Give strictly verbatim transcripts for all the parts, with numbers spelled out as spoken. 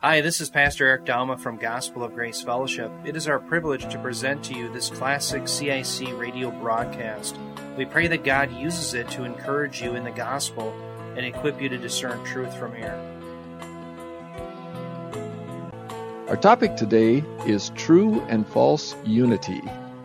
Hi, this is Pastor Eric Dalma from Gospel of Grace Fellowship. It is our privilege to present to you this classic C I C radio broadcast. We pray that God uses it to encourage you in the gospel and equip you to discern truth from error. Our topic today is true and false unity.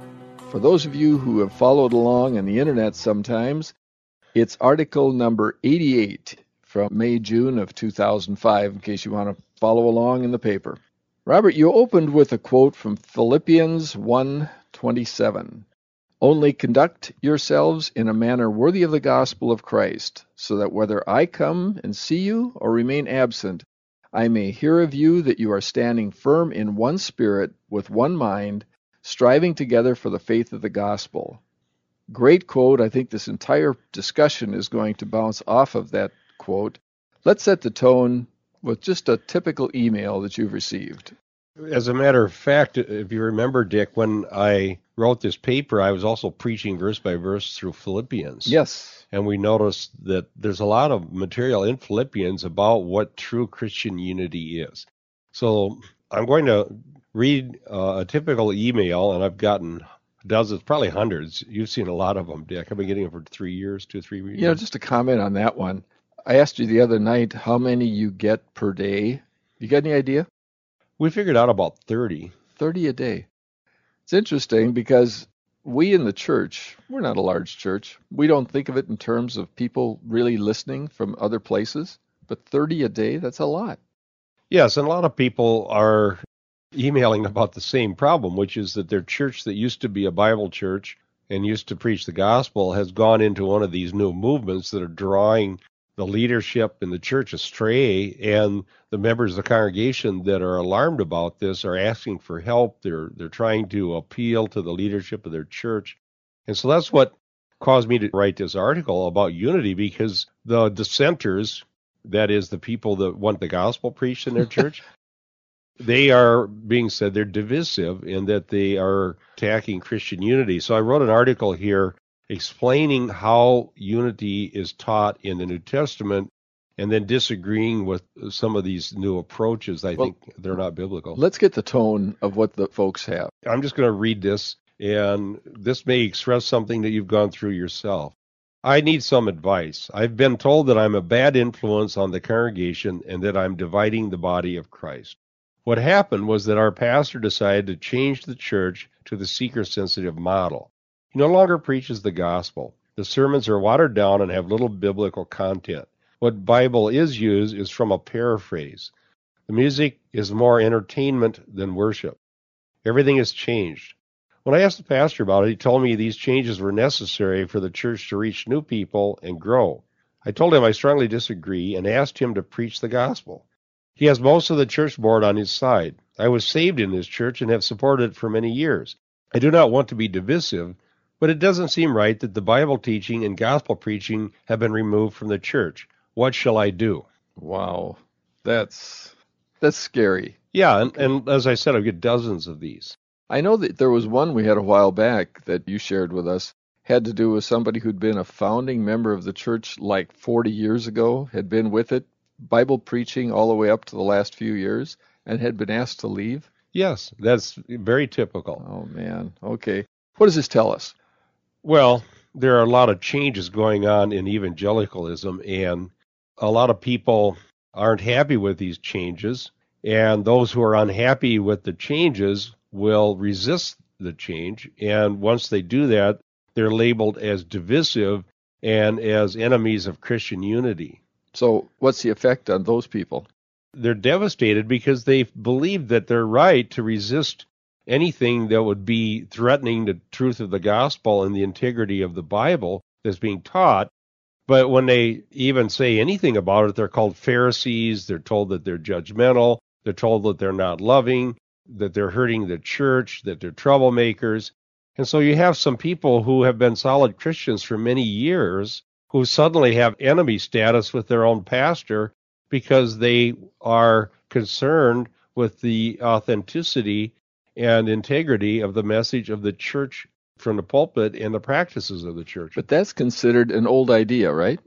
For those of you who have followed along on the internet sometimes, it's article number eighty-eight from May, June of two thousand five, in case you want to follow along in the paper. Robert, you opened with a quote from Philippians one twenty-seven. Only conduct yourselves in a manner worthy of the gospel of Christ, so that whether I come and see you or remain absent, I may hear of you that you are standing firm in one spirit, with one mind, striving together for the faith of the gospel. Great quote. I think this entire discussion is going to bounce off of that quote. Let's set the tone with just a typical email that you've received. As a matter of fact, if you remember, Dick, when I wrote this paper, I was also preaching verse by verse through Philippians. Yes. And we noticed that there's a lot of material in Philippians about what true Christian unity is. So I'm going to read uh, a typical email, and I've gotten dozens, probably hundreds. You've seen a lot of them, Dick. I've been getting them for three years, two, three years. You know, just to comment on that one, I asked you the other night how many you get per day. You got any idea? We figured out about thirty. thirty a day. It's interesting because we in the church, we're not a large church. We don't think of it in terms of people really listening from other places. But thirty a day, that's a lot. Yes, and a lot of people are emailing about the same problem, which is that their church that used to be a Bible church and used to preach the gospel has gone into one of these new movements that are drawing the leadership in the church astray, and the members of the congregation that are alarmed about this are asking for help. They're they're trying to appeal to the leadership of their church. And so that's what caused me to write this article about unity, because the dissenters, that is the people that want the gospel preached in their church, they are being said they're divisive and that they are attacking Christian unity. So I wrote an article here explaining how unity is taught in the New Testament, and then disagreeing with some of these new approaches. I well, think they're not biblical. Let's get the tone of what the folks have. I'm just going to read this, and this may express something that you've gone through yourself. I need some advice. I've been told that I'm a bad influence on the congregation and that I'm dividing the body of Christ. What happened was that our pastor decided to change the church to the seeker-sensitive model. He no longer preaches the gospel. The sermons are watered down and have little biblical content. What Bible is used is from a paraphrase. The music is more entertainment than worship. Everything has changed. When I asked the pastor about it, he told me these changes were necessary for the church to reach new people and grow. I told him I strongly disagree and asked him to preach the gospel. He has most of the church board on his side. I was saved in this church and have supported it for many years. I do not want to be divisive, but it doesn't seem right that the Bible teaching and gospel preaching have been removed from the church. What shall I do? Wow, that's that's scary. Yeah, and, and as I said, I get dozens of these. I know that there was one we had a while back that you shared with us, had to do with somebody who'd been a founding member of the church like forty years ago, had been with it, Bible preaching all the way up to the last few years, and had been asked to leave. Yes, that's very typical. Oh, man. Okay. What does this tell us? Well, there are a lot of changes going on in evangelicalism, and a lot of people aren't happy with these changes, and those who are unhappy with the changes will resist the change, and once they do that, they're labeled as divisive and as enemies of Christian unity. So what's the effect on those people? They're devastated because they believe that they're right to resist anything that would be threatening the truth of the gospel and the integrity of the Bible that's being taught. But when they even say anything about it, they're called Pharisees. They're told that they're judgmental. They're told that they're not loving, that they're hurting the church, that they're troublemakers. And so you have some people who have been solid Christians for many years who suddenly have enemy status with their own pastor because they are concerned with the authenticity and integrity of the message of the church from the pulpit and the practices of the church. But that's considered an old idea, right?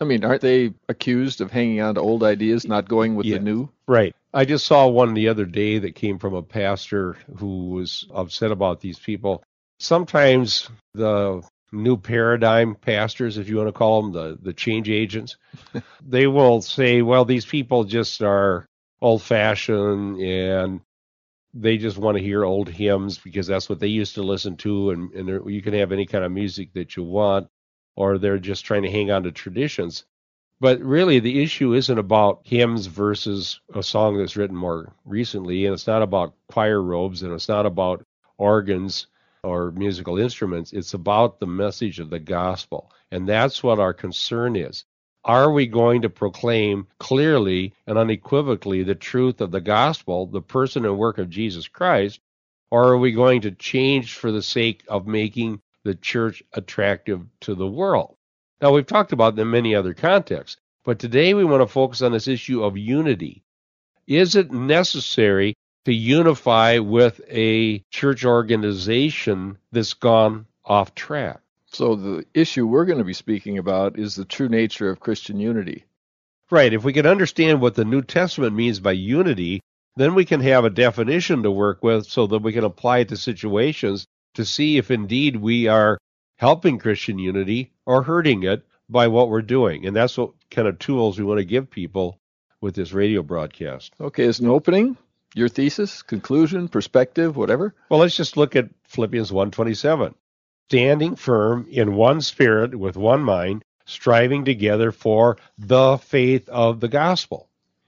I mean, aren't they accused of hanging on to old ideas, not going with Yeah. the new? Right. I just saw one the other day that came from a pastor who was upset about these people. Sometimes the new paradigm pastors, if you want to call them, the, the change agents, they will say, well, these people just are old-fashioned and they just want to hear old hymns because that's what they used to listen to, and, and you can have any kind of music that you want, or they're just trying to hang on to traditions. But really, the issue isn't about hymns versus a song that's written more recently, and it's not about choir robes, and it's not about organs or musical instruments. It's about the message of the gospel, and that's what our concern is. Are we going to proclaim clearly and unequivocally the truth of the gospel, the person and work of Jesus Christ, or are we going to change for the sake of making the church attractive to the world? Now, we've talked about them in many other contexts, but today we want to focus on this issue of unity. Is it necessary to unify with a church organization that's gone off track? So the issue we're going to be speaking about is the true nature of Christian unity. Right. If we can understand what the New Testament means by unity, then we can have a definition to work with so that we can apply it to situations to see if indeed we are helping Christian unity or hurting it by what we're doing. And that's what kind of tools we want to give people with this radio broadcast. Okay, as an opening, your thesis, conclusion, perspective, whatever? Well, let's just look at Philippians one twenty-seven. Standing firm in one spirit with one mind, striving together for the faith of the gospel.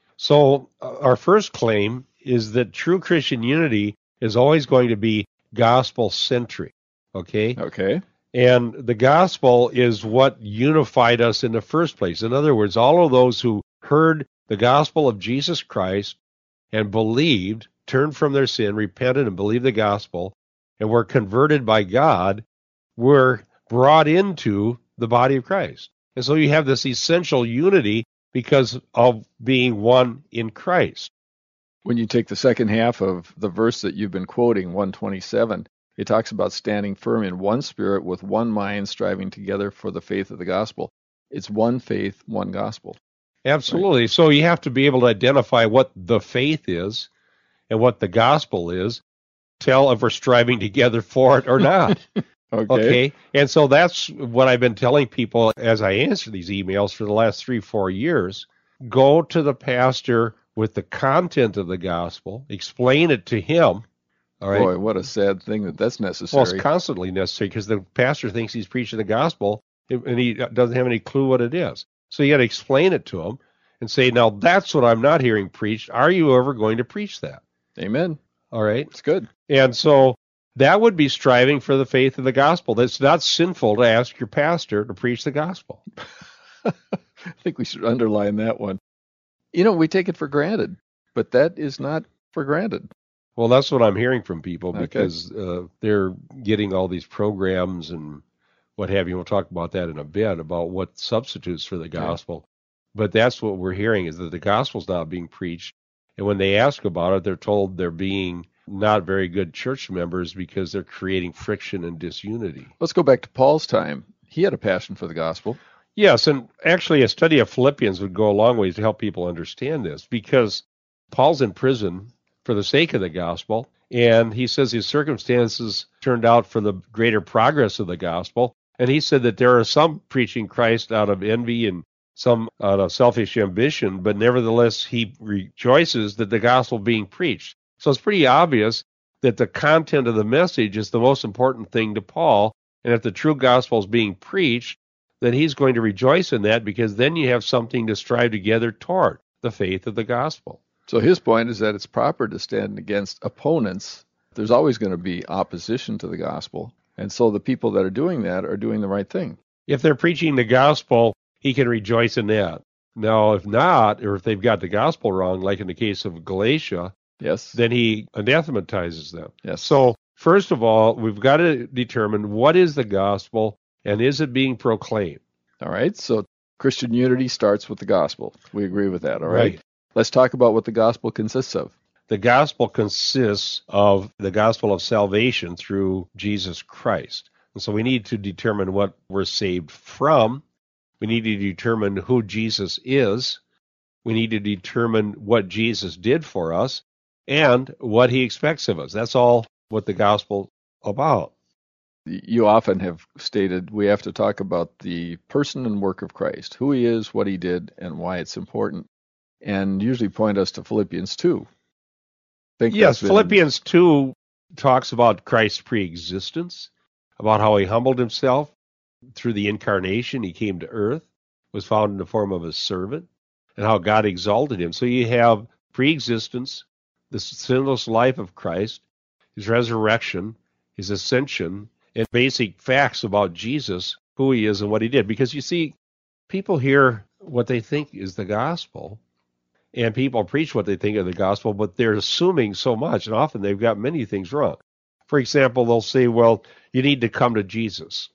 So uh, our first claim is that true Christian unity is always going to be gospel-centric, okay? Okay. And the gospel is what unified us in the first place. In other words, all of those who heard the gospel of Jesus Christ and believed, turned from their sin, repented and believed the gospel, and were converted by God, were brought into the body of Christ. And so you have this essential unity because of being one in Christ. When you take the second half of the verse that you've been quoting, one twenty-seven, it talks about standing firm in one spirit with one mind, striving together for the faith of the gospel. It's one faith, one gospel. Absolutely. Right. So you have to be able to identify what the faith is and what the gospel is, tell if we're striving together for it or not. Okay. Okay. And so that's what I've been telling people as I answer these emails for the last three, four years. Go to the pastor with the content of the gospel, explain it to him. All right. Boy, what a sad thing that that's necessary. Well, it's constantly necessary because the pastor thinks he's preaching the gospel and he doesn't have any clue what it is. So you got to explain it to him and say, now that's what I'm not hearing preached. Are you ever going to preach that? Amen. All right. It's good. And so that would be striving for the faith of the gospel. It's not sinful to ask your pastor to preach the gospel. I think we should underline that one. You know, we take it for granted, but that is not for granted. Well, that's what I'm hearing from people Okay. because uh, they're getting all these programs and what have you. We'll talk about that in a bit, about what substitutes for the gospel. Okay. But that's what we're hearing, is that the gospel's not being preached. And when they ask about it, they're told they're being not very good church members because they're creating friction and disunity. Let's go back to Paul's time. He had a passion for the gospel. Yes, and actually a study of Philippians would go a long way to help people understand this, because Paul's in prison for the sake of the gospel, and he says his circumstances turned out for the greater progress of the gospel, and he said that there are some preaching Christ out of envy and some out of selfish ambition, but nevertheless he rejoices that the gospel being preached. So it's pretty obvious that the content of the message is the most important thing to Paul, and if the true gospel is being preached, then he's going to rejoice in that, because then you have something to strive together toward, the faith of the gospel. So his point is that it's proper to stand against opponents. There's always going to be opposition to the gospel, and so the people that are doing that are doing the right thing. If they're preaching the gospel, he can rejoice in that. Now, if not, or if they've got the gospel wrong, like in the case of Galatia, yes, then he anathematizes them. Yes. So, first of all, we've got to determine what is the gospel and is it being proclaimed. All right. So Christian unity starts with the gospel. We agree with that. All right. Right. Let's talk about what the gospel consists of. The gospel consists of the gospel of salvation through Jesus Christ. And so we need to determine what we're saved from We need to determine who Jesus is. We need to determine what Jesus did for us and what he expects of us. That's all what the gospel about. You often have stated we have to talk about the person and work of Christ, who he is, what he did, and why it's important, and usually point us to Philippians two. Think yes, been... Philippians two talks about Christ's preexistence, about how he humbled himself through the incarnation. He came to earth, was found in the form of a servant, and how God exalted him. So you have preexistence, the sinless life of Christ, his resurrection, his ascension, and basic facts about Jesus, who he is and what he did. Because you see, people hear what they think is the gospel, and people preach what they think of the gospel, but they're assuming so much, and often they've got many things wrong. For example, they'll say, well, you need to come to Jesus.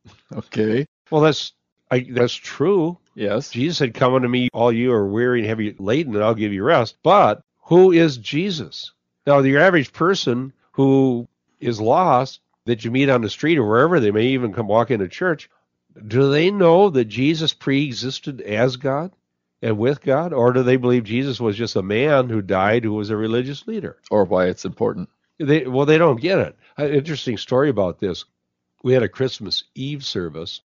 Okay. Well, that's I, that's true. Yes. Jesus said, come unto me, all you are weary and heavy laden, and I'll give you rest. But who is Jesus? Now, the average person who is lost, that you meet on the street or wherever, they may even come walk into church, do they know that Jesus pre-existed as God and with God? Or do they believe Jesus was just a man who died who was a religious leader? Or why it's important. They, well, they don't get it. An interesting story about this. We had a Christmas Eve service,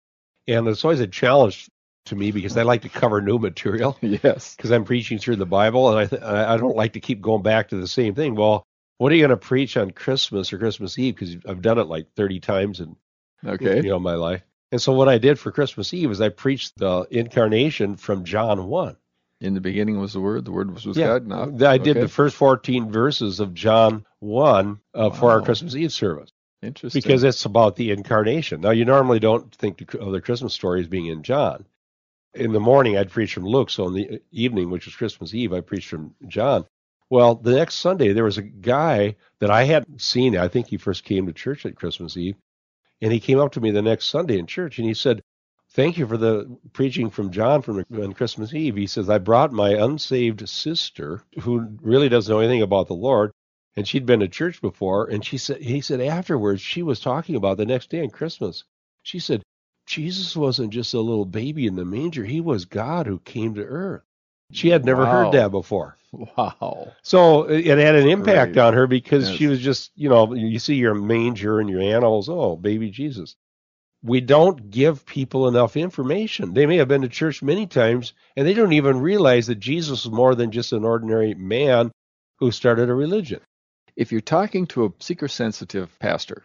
and it's always a challenge to me because I like to cover new material. Yes. Because I'm preaching through the Bible, and I th- I don't like to keep going back to the same thing. Well, what are you going to preach on Christmas or Christmas Eve? Because I've done it like thirty times in okay. you know my life. And so what I did for Christmas Eve is I preached the incarnation from John one. In the beginning was the Word. The Word was with Yeah, God. No. I did okay. the first fourteen verses of John one uh, for our Wow. Christmas Eve service. Interesting. Because it's about the incarnation. Now, you normally don't think of the Christmas story as being in John. In the morning, I'd preach from Luke. So in the evening, which was Christmas Eve, I preached from John. Well, the next Sunday, there was a guy that I hadn't seen. I think he first came to church at Christmas Eve. And he came up to me the next Sunday in church, and he said, thank you for the preaching from John from on Christmas Eve. He says, I brought my unsaved sister, who really doesn't know anything about the Lord, and she'd been to church before, and she said, he said afterwards, she was talking about the next day on Christmas. She said, Jesus wasn't just a little baby in the manger. He was God who came to earth. She had never Wow. heard that before. Wow. So it had an impact Great. on her because Yes. she was just, you know, you see your manger and your animals, oh, baby Jesus. We don't give people enough information. They may have been to church many times, and they don't even realize that Jesus was more than just an ordinary man who started a religion. If you're talking to a seeker-sensitive pastor,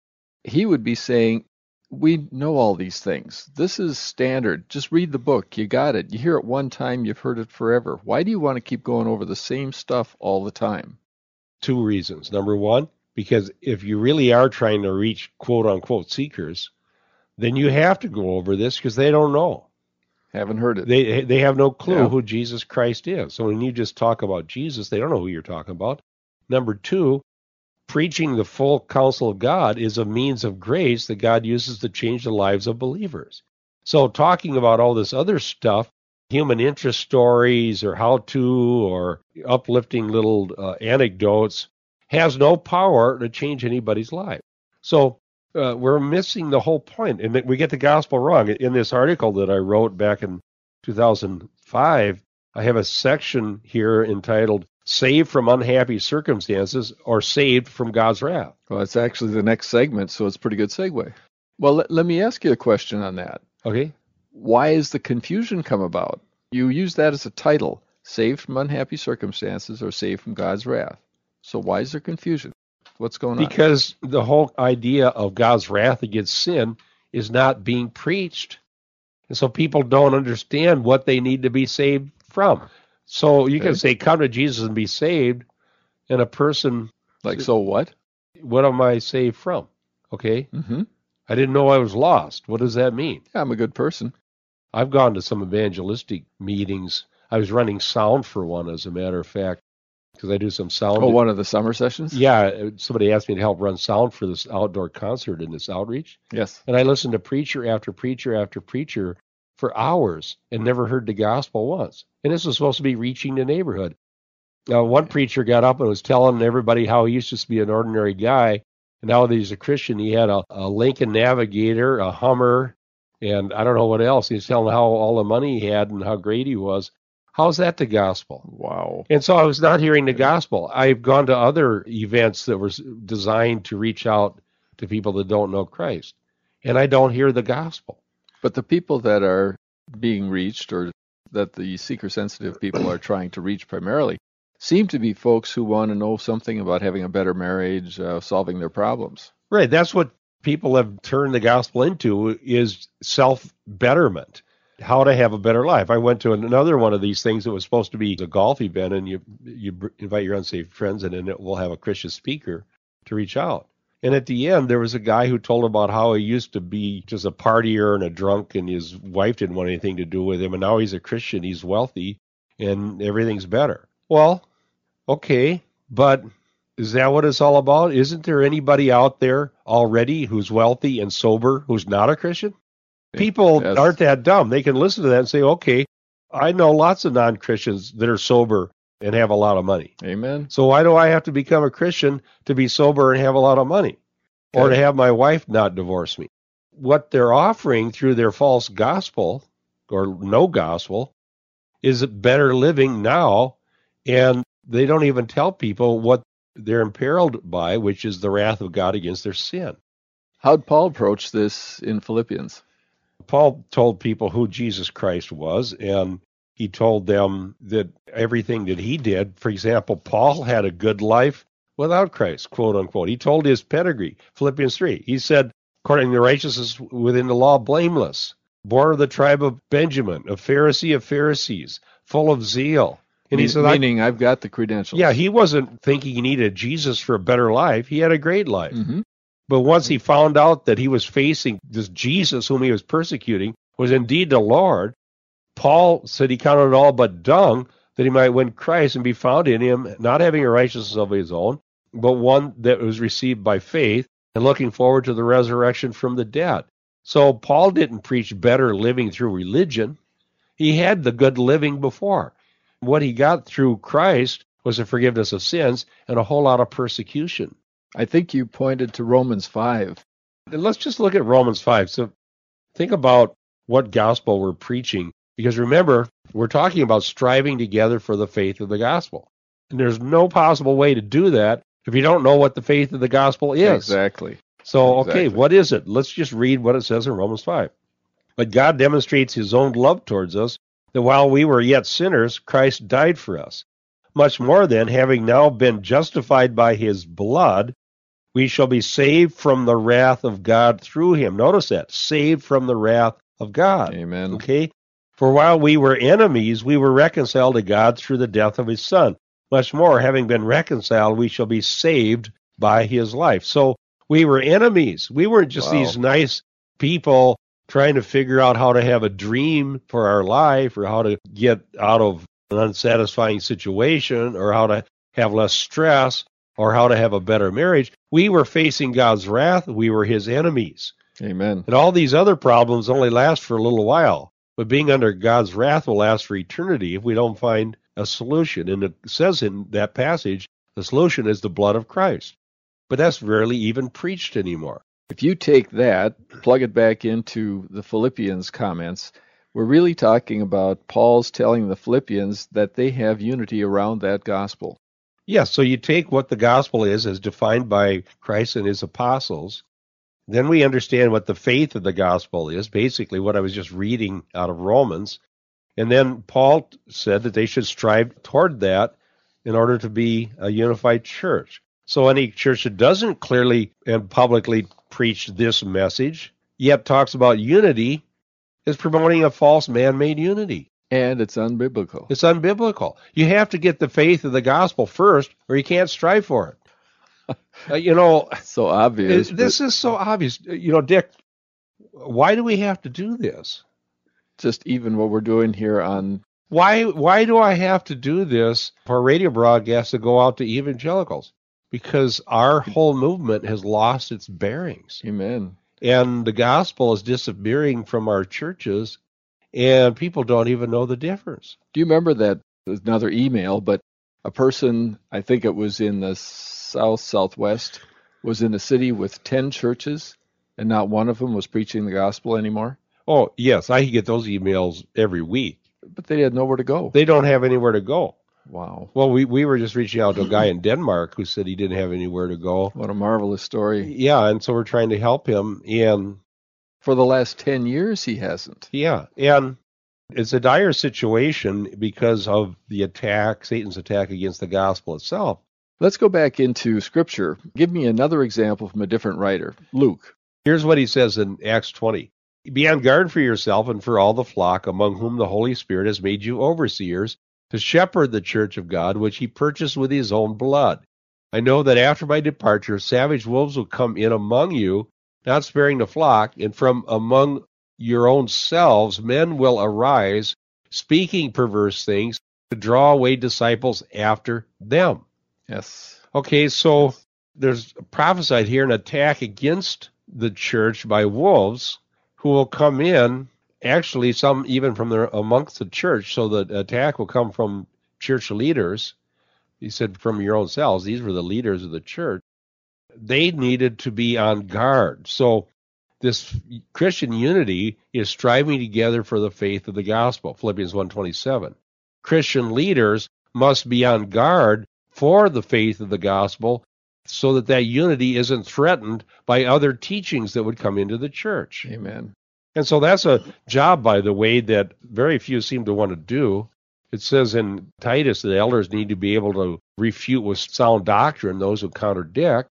he would be saying, we know all these things. This is standard. Just read the book. You got it. You hear it one time, you've heard it forever. Why do you want to keep going over the same stuff all the time? Two reasons. Number one, because if you really are trying to reach quote-unquote seekers, then you have to go over this because they don't know. Haven't heard it. They they have no clue Yeah. who Jesus Christ is. So when you just talk about Jesus, they don't know who you're talking about. Number two, preaching the full counsel of God is a means of grace that God uses to change the lives of believers. So talking about all this other stuff, human interest stories or how-to or uplifting little uh, anecdotes, has no power to change anybody's life. So uh, we're missing the whole point, and we get the gospel wrong. In this article that I wrote back in two thousand five, I have a section here entitled Saved from Unhappy Circumstances or Saved from God's Wrath. Well, it's actually the next segment, so it's a pretty good segue. Well, let, let me ask you a question on that. Okay? Why has the confusion come about? You use that as a title, Saved from Unhappy Circumstances or Saved from God's Wrath. So why is there confusion? What's going on? Because the whole idea of God's wrath against sin is not being preached. And so people don't understand what they need to be saved from. So you Okay. can say, come to Jesus and be saved, and a person, Like, so what? what am I saved from? Okay? Mm-hmm. I didn't know I was lost. What does that mean? Yeah, I'm a good person. I've gone to some evangelistic meetings. I was running sound for one, as a matter of fact, because I do some sound. Oh, one of the summer sessions? Yeah, somebody asked me to help run sound for this outdoor concert in this outreach. Yes. And I listened to preacher after preacher after preacher for hours and never heard the gospel once. And this was supposed to be reaching the neighborhood. Now, one preacher got up and was telling everybody how he used to be an ordinary guy, and now that he's a Christian, he had a, a Lincoln Navigator, a Hummer, And I don't know what else. He's telling how all the money he had and how great he was. How's that the gospel? Wow. And so I was not hearing the gospel. I've gone to other events that were designed to reach out to people that don't know Christ, and I don't hear the gospel. But the people that are being reached, or that the seeker-sensitive people are trying to reach primarily, seem to be folks who want to know something about having a better marriage, uh, solving their problems. Right. That's what people have turned the gospel into, is self-betterment, how to have a better life. I went to another one of these things that was supposed to be a golf event, and you you invite your unsaved friends, and then it will have a Christian speaker to reach out. And at the end, there was a guy who told about how he used to be just a partier and a drunk, and his wife didn't want anything to do with him, and now he's a Christian, he's wealthy, and everything's better. Well, okay, but is that what it's all about? Isn't there anybody out there already who's wealthy and sober who's not a Christian? People Yes. aren't that dumb. They can listen to that and say, okay, I know lots of non-Christians that are sober and have a lot of money. Amen. So why do I have to become a Christian to be sober and have a lot of money? Or to have my wife not divorce me? What they're offering through their false gospel, or no gospel, is better living now, and they don't even tell people what they're imperiled by, which is the wrath of God against their sin. How'd Paul approach this in Philippians? Paul told people who Jesus Christ was, and he told them that everything that he did, for example, Paul had a good life without Christ, quote unquote. He told his pedigree, Philippians three. He said, according to righteousness within the law, blameless, born of the tribe of Benjamin, a Pharisee of Pharisees, full of zeal. And he Me- said, I- meaning I've got the credentials. yeah, he wasn't thinking he needed Jesus for a better life. He had a great life. Mhm. But once he found out that he was facing this Jesus whom he was persecuting was indeed the Lord, Paul said he counted it all but dung that he might win Christ and be found in him, not having a righteousness of his own, but one that was received by faith, and looking forward to the resurrection from the dead. So Paul didn't preach better living through religion. He had the good living before. What he got through Christ was the forgiveness of sins and a whole lot of persecution. I think you pointed to Romans five. And let's just look at Romans five. So think about what gospel we're preaching. Because remember, we're talking about striving together for the faith of the gospel. And there's no possible way to do that if you don't know what the faith of the gospel is. Exactly. So, okay, Exactly. what is it? Let's just read what it says in Romans five. But God demonstrates his own love towards us, that while we were yet sinners, Christ died for us. Much more then, having now been justified by his blood, we shall be saved from the wrath of God through him. Notice that, saved from the wrath of God. Amen. Okay? For while we were enemies, we were reconciled to God through the death of his Son. Much more, having been reconciled, we shall be saved by his life. So we were enemies. We weren't just Wow. these nice people trying to figure out how to have a dream for our life, or how to get out of an unsatisfying situation, or how to have less stress, or how to have a better marriage. We were facing God's wrath. We were his enemies. Amen. And all these other problems only last for a little while. But being under God's wrath will last for eternity if we don't find a solution. And it says in that passage, the solution is the blood of Christ. But that's rarely even preached anymore. If you take that, plug it back into the Philippians comments, we're really talking about Paul's telling the Philippians that they have unity around that gospel. Yes, so you take what the gospel is as defined by Christ and his apostles. Then we understand what the faith of the gospel is, basically what I was just reading out of Romans. And then Paul said that they should strive toward that in order to be a unified church. So any church that doesn't clearly and publicly preach this message, yet talks about unity, is promoting a false man-made unity. And it's unbiblical. It's unbiblical. You have to get the faith of the gospel first, or you can't strive for it. Uh, you know, So obvious. it- this but is so obvious. You know, Dick, why do we have to do this? just even what we're doing here on, Why why do I have to do this for a radio broadcast to go out to evangelicals? Because our whole movement has lost its bearings. amen. And the gospel is disappearing from our churches, and people don't even know the difference. Do you remember that, another email, but a person, I think it was in the south, southwest, was in a city with ten churches, and not one of them was preaching the gospel anymore? Oh, yes, I get those emails every week. But they had nowhere to go. They don't have anywhere to go. Wow. Well, we, we were just reaching out to a guy in Denmark who said he didn't have anywhere to go. What a marvelous story. Yeah, and so we're trying to help him. And for the last ten years, he hasn't. Yeah, and it's a dire situation because of the attack, Satan's attack against the gospel itself. Let's go back into Scripture. Give me another example from a different writer. Luke. Here's what he says in Acts twenty. Be on guard for yourself and for all the flock among whom the Holy Spirit has made you overseers to shepherd the church of God, which he purchased with his own blood. I know that after my departure, savage wolves will come in among you, not sparing the flock, and from among your own selves men will arise, speaking perverse things, to draw away disciples after them. Yes. Okay, so there's prophesied here an attack against the church by wolves who will come in, actually some even from the, amongst the church, so the attack will come from church leaders. He said from your own selves. These were the leaders of the church. They needed to be on guard. So this Christian unity is striving together for the faith of the gospel, Philippians one twenty-seven. Christian leaders must be on guard for the faith of the gospel so that that unity isn't threatened by other teachings that would come into the church. Amen. And so that's a job, by the way, that very few seem to want to do. It says in Titus that elders need to be able to refute with sound doctrine those who contradict.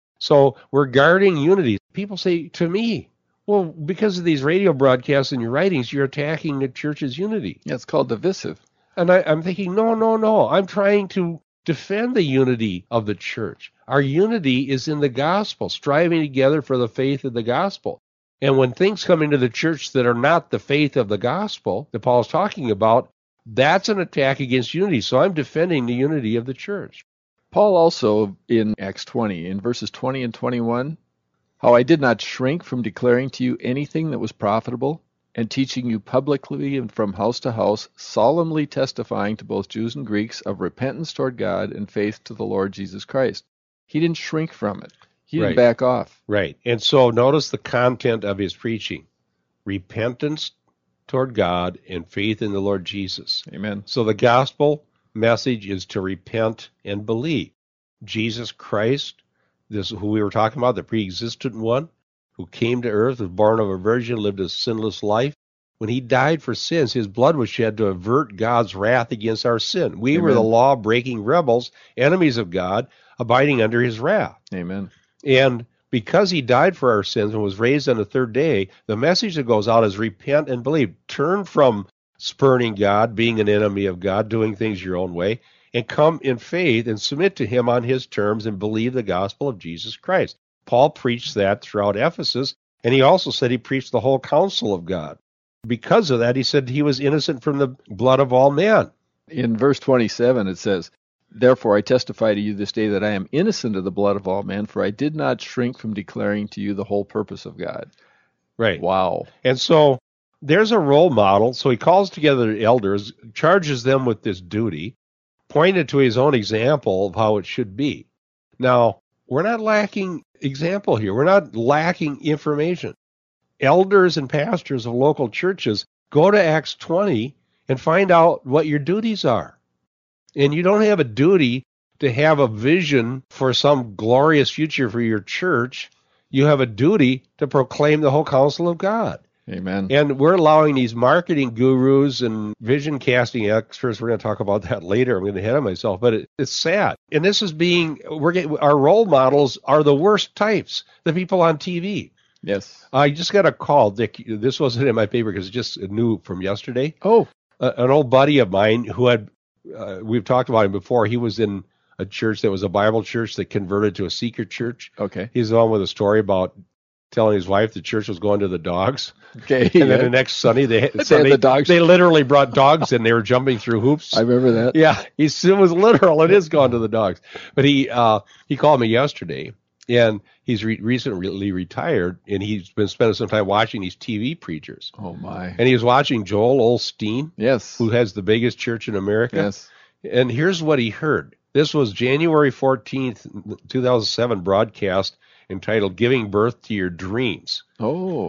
So we're guarding unity. People say to me, well, because of these radio broadcasts and your writings, you're attacking the church's unity. Yeah, it's called divisive. And I, I'm thinking, no, no, no. I'm trying to defend the unity of the church. Our unity is in the gospel, striving together for the faith of the gospel. And when things come into the church that are not the faith of the gospel that Paul's talking about, that's an attack against unity. So I'm defending the unity of the church. Paul also, in Acts twenty, in verses twenty and twenty-one, how I did not shrink from declaring to you anything that was profitable, and teaching you publicly and from house to house, solemnly testifying to both Jews and Greeks of repentance toward God and faith to the Lord Jesus Christ. He didn't shrink from it. He didn't Right. back off. Right. And so notice the content of his preaching. Repentance toward God and faith in the Lord Jesus. Amen. So the gospel message is to repent and believe. Jesus Christ, this who we were talking about, the pre-existent one, who came to earth, was born of a virgin, lived a sinless life. When he died for sins, his blood was shed to avert God's wrath against our sin. We Amen. were the law-breaking rebels, enemies of God, abiding under his wrath. Amen. And because he died for our sins and was raised on the third day, the message that goes out is repent and believe. Turn from spurning God, being an enemy of God, doing things your own way, and come in faith and submit to him on his terms and believe the gospel of Jesus Christ. Paul preached that throughout Ephesus, and he also said he preached the whole counsel of God. Because of that, he said he was innocent from the blood of all men. In verse twenty-seven, it says, Therefore I testify to you this day that I am innocent of the blood of all men, for I did not shrink from declaring to you the whole purpose of God. Right. Wow. And so there's a role model. So he calls together the elders, charges them with this duty, pointed to his own example of how it should be. Now, we're not lacking example here. We're not lacking information. Elders and pastors of local churches, go to Acts twenty and find out what your duties are. And you don't have a duty to have a vision for some glorious future for your church. You have a duty to proclaim the whole counsel of God. Amen. And we're allowing these marketing gurus and vision casting experts, we're going to talk about that later. I'm going to head of myself, but it, it's sad. And this is being, we're getting, our role models are the worst types, the people on T V. Yes. I just got a call, Dick. This wasn't in my paper because it's just new from yesterday. Oh. Uh, an old buddy of mine who had, uh, we've talked about him before. He was in a church that was a Bible church that converted to a seeker church. Okay. He's the one with a story about telling his wife the church was going to the dogs. Okay. And then the next Sunday, they, They Sunday, had the dogs. they literally brought dogs and they were jumping through hoops. I remember that. Yeah, he's, it was literal. It is going to the dogs. But he uh, he called me yesterday, and he's re- recently retired, and he's been spending some time watching these T V preachers. Oh, my. And he was watching Joel Osteen, Yes. who has the biggest church in America. Yes. And here's what he heard. This was January fourteenth, two thousand seven broadcast entitled Giving Birth to Your Dreams. Oh.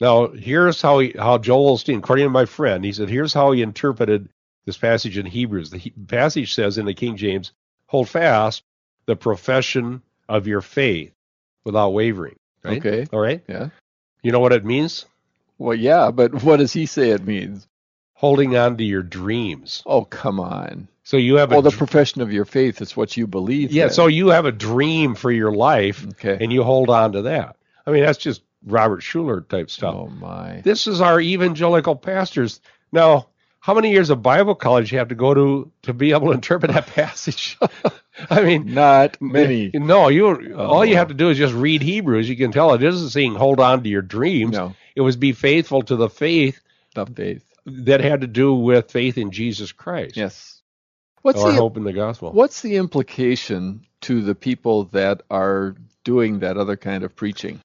Now, here's how he, how Joel Osteen, according to my friend, he said, here's how he interpreted this passage in Hebrews. The he, passage says in the King James, hold fast the profession of your faith without wavering. Right? Okay. All right? Yeah. You know what it means? Well, yeah, but what does he say it means? Holding on to your dreams. Oh, come on. So you have a Oh, the dr- profession of your faith is what you believe. Yeah, then. so you have a dream for your life, Okay. and you hold on to that. I mean, that's just Robert Schuller type stuff. Oh, my. This is our evangelical pastors. Now, how many years of Bible college you have to go to to be able to interpret that passage? I mean, Not many. No, you. Oh. All you have to do is just read Hebrews. You can tell it isn't saying hold on to your dreams. No. It was be faithful to the faith The faith. that had to do with faith in Jesus Christ. Yes. What's or the hope in the gospel. What's the implication to the people that are doing that other kind of preaching?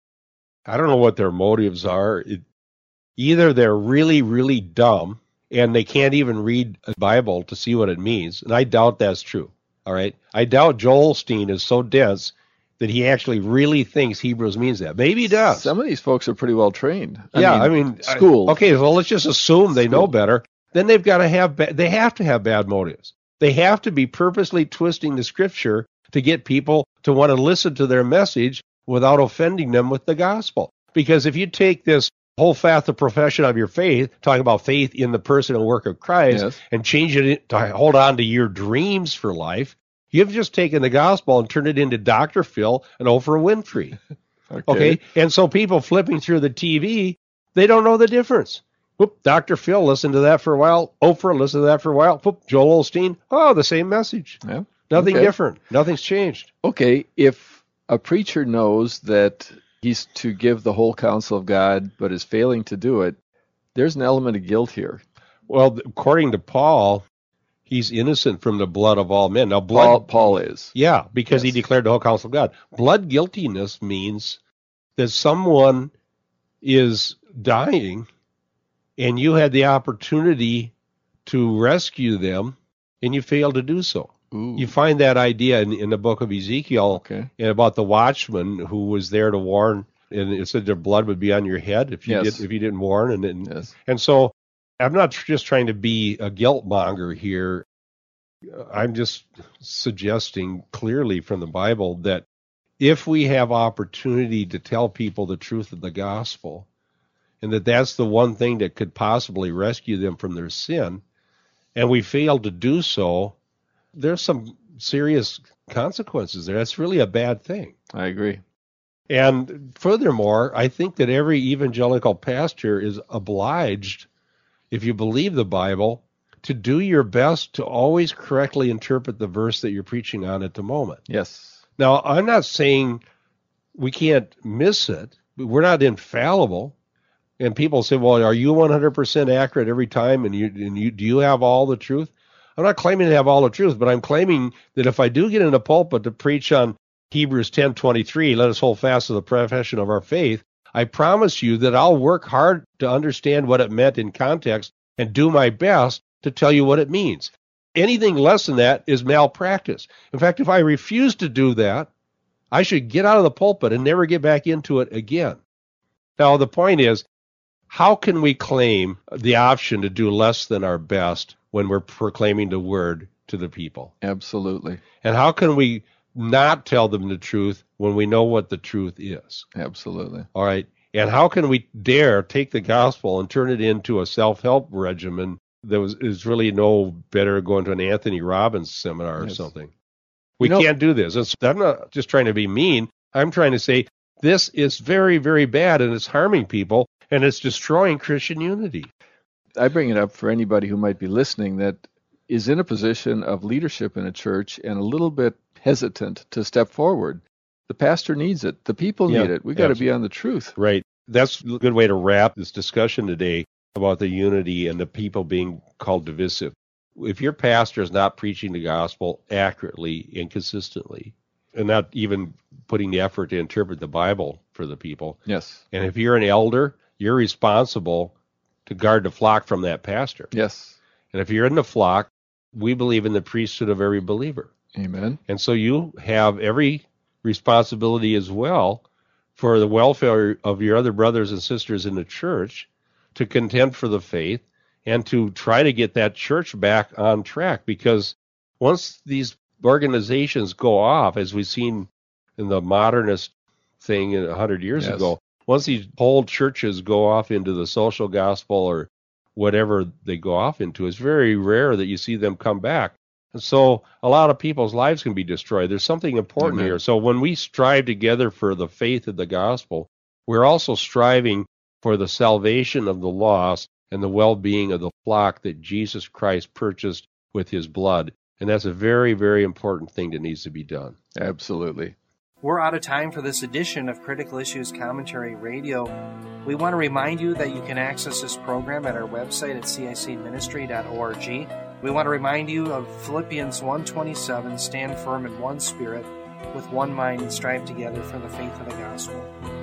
I don't know what their motives are. It, either they're really, really dumb and they can't even read a Bible to see what it means, and I doubt that's true. All right, I doubt Joel Osteen is so dense that he actually really thinks Hebrews means that. Maybe he does. Some of these folks are pretty well trained. I yeah, mean, I mean, school. I, okay, well, let's just assume they know School. better. Then they've got to have. Ba- they have to have bad motives. They have to be purposely twisting the Scripture to get people to want to listen to their message without offending them with the gospel. Because if you take this whole fast the profession of your faith, talking about faith in the person and work of Christ, Yes. and change it to hold on to your dreams for life, you've just taken the gospel and turned it into Doctor Phil and Oprah Winfrey. Okay. Okay? And so people flipping through the T V, they don't know the difference. Whoop, Doctor Phil, listen to that for a while. Oprah, listen to that for a while. Whoop, Joel Osteen, oh, the same message. Yeah. Nothing Okay. different. Nothing's changed. Okay, if a preacher knows that he's to give the whole counsel of God, but is failing to do it, there's an element of guilt here. Well, according to Paul, he's innocent from the blood of all men. Now, blood, Paul, Paul is. yeah, because he Yes. declared the whole counsel of God. Blood guiltiness means that someone is dying and you had the opportunity to rescue them and you failed to do so. Ooh. You find that idea in, in the book of Ezekiel Okay. and about the watchman who was there to warn, and it said their blood would be on your head if you Yes. did if you didn't warn. And and, Yes. and so I'm not just trying to be a guilt monger here. I'm just suggesting clearly from the Bible that if we have opportunity to tell people the truth of the gospel, and that that's the one thing that could possibly rescue them from their sin, and we fail to do so, there's some serious consequences there. That's really a bad thing. I agree. And furthermore, I think that every evangelical pastor is obliged, if you believe the Bible, to do your best to always correctly interpret the verse that you're preaching on at the moment. Yes. Now, I'm not saying we can't miss it. We're not infallible. And people say, well, are you one hundred percent accurate every time? And you, and you, do you have all the truth? I'm not claiming to have all the truth, but I'm claiming that if I do get in the pulpit to preach on Hebrews ten twenty-three, let us hold fast to the profession of our faith, I promise you that I'll work hard to understand what it meant in context and do my best to tell you what it means. Anything less than that is malpractice. In fact, if I refuse to do that, I should get out of the pulpit and never get back into it again. Now, the point is, how can we claim the option to do less than our best when we're proclaiming the word to the people? Absolutely. And how can we not tell them the truth when we know what the truth is? Absolutely. All right. And how can we dare take the gospel and turn it into a self-help regimen that was, is really no better going to an Anthony Robbins seminar or Yes. something? We You know- can't do this. It's, I'm not just trying to be mean. I'm trying to say this is very, very bad, and it's harming people, and it's destroying Christian unity. I bring it up for anybody who might be listening that is in a position of leadership in a church and a little bit hesitant to step forward. The pastor needs it. The people Yeah, need it. We got to absolutely. be on the truth. Right. That's a good way to wrap this discussion today about the unity and the people being called divisive. If your pastor is not preaching the gospel accurately and consistently, and not even putting the effort to interpret the Bible for the people, Yes. and if you're an elder, you're responsible to guard the flock from that pastor. Yes. And if you're in the flock, we believe in the priesthood of every believer. Amen. And so you have every responsibility as well for the welfare of your other brothers and sisters in the church, to contend for the faith, and to try to get that church back on track. Because once these organizations go off, as we've seen in the modernist thing a hundred years Yes. ago, once these whole churches go off into the social gospel or whatever they go off into, it's very rare that you see them come back. And so a lot of people's lives can be destroyed. There's something important Amen. here. So when we strive together for the faith of the gospel, we're also striving for the salvation of the lost and the well-being of the flock that Jesus Christ purchased with his blood. And that's a very, very important thing that needs to be done. Absolutely. We're out of time for this edition of Critical Issues Commentary Radio. We want to remind you that you can access this program at our website at c i c ministry dot org. We want to remind you of Philippians one twenty-seven, stand firm in one spirit, with one mind, and strive together for the faith of the gospel.